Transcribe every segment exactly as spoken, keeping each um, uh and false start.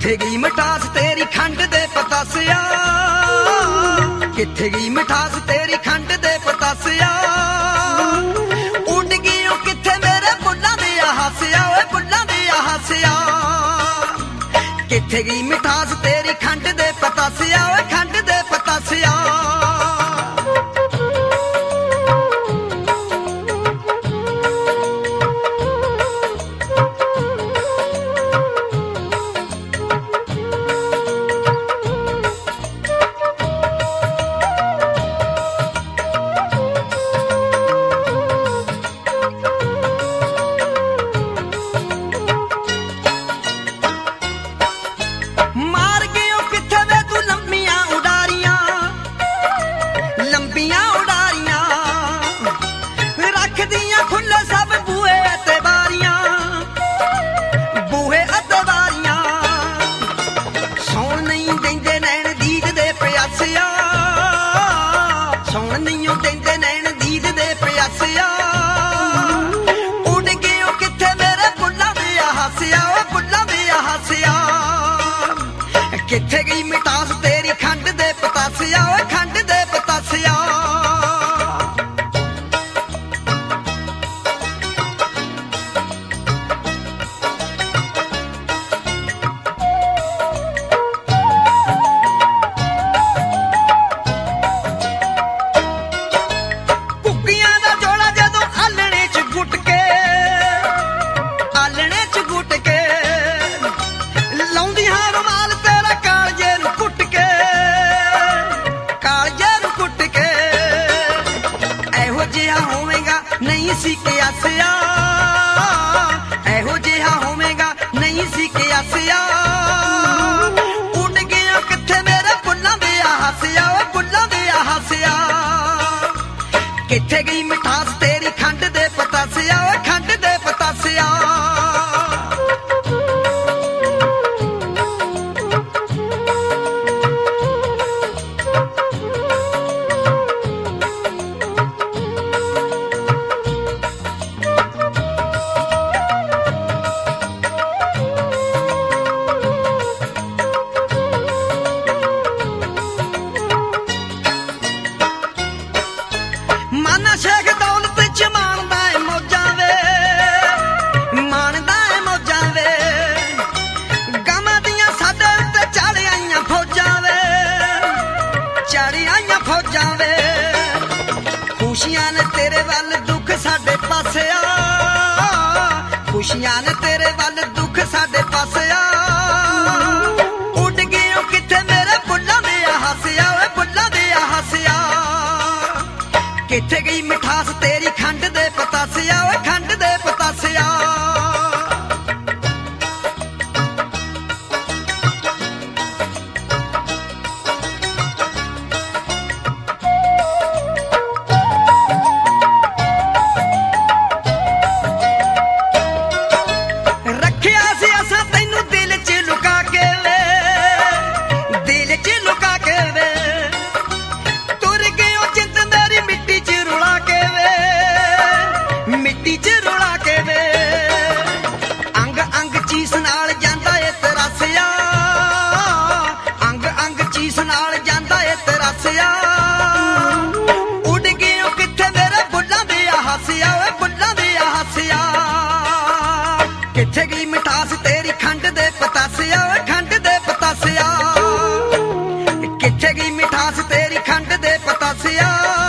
किथे गई मिठास तेरी खंड दे पतासिया, किथे गई मिठास तेरी खंड दे पतासिया। उड़ गई ओ किथे मेरे बुल्लां दिया हासिया, ओए बुल्लां दिया हासिया। किथे गई मिठास तेरी खंड दे पतासिया, ओए खंड दे पतासिया। किथे गई मिठास तेरी खंड दे पतासिया, ओए खंड दे पतासिया। कुक्कियां दा जोड़ा जदों आलणे च गुट के, आलणे च गुट के लाउंदी हां रुमाल नहीं सी के आसिया, एहो जिहा होवेगा नहीं सी के आसिया। उड़ गया किथे मेरे बुल्लां दिया हासिया, ओए बुल्लां दिया हासिया। किथे गई मिठास तेरी खंड दे पतासिया, ओए खंड दे पतासिया। माना शेख दौलत च मानदा है मौजां वे, मानदा है मौजां वे। गमां दियां साडे उत्ते चढ़ आईयां फौजां वे, चढ़ आईयां फौजां वे। खुशियां ने तेरे वल दुख साडे पासे आ, खुशियां ने तेरे वल दुख साडे पासे आ। उड़ गई ओ किथे मेरे बुल्लां दिया हासिया, ओए बुल्लां दिया हासिया। किथे गई मिठास तेरी खंड दे पतासिया, ओए खंड दे पतासिया। रखिया सी असां तैनू दिल च लुका के वे, दिल च लुका के वे। तुर गयो जिंद मेरी मिट्टी च रुला के वे, मिट्टी च रुला के वे। अंग अंग चीस नाल जांदा ए तरासिया, अंग अंग चीस नाल जांदा ए तरासिया। उड़ गयो किथे मेरे बुल्लां दिया हासिया, ओए बुल्लां दिया हासिया। किथे गई मिठास तेरी खंड दे पतासिया, ओए खंड दे पतासिया। किथे गई मिठास तेरी खंड दे पतासिया,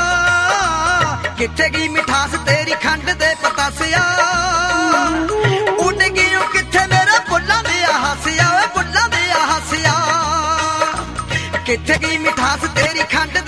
किथे गई मिठास तेरी खंड दे पतासिया। उड़ गई ओ किथे मेरे बुल्लां दिया हासिया, ओए बुल्लां दिया हासिया। किथे गई मिठास तेरी खंड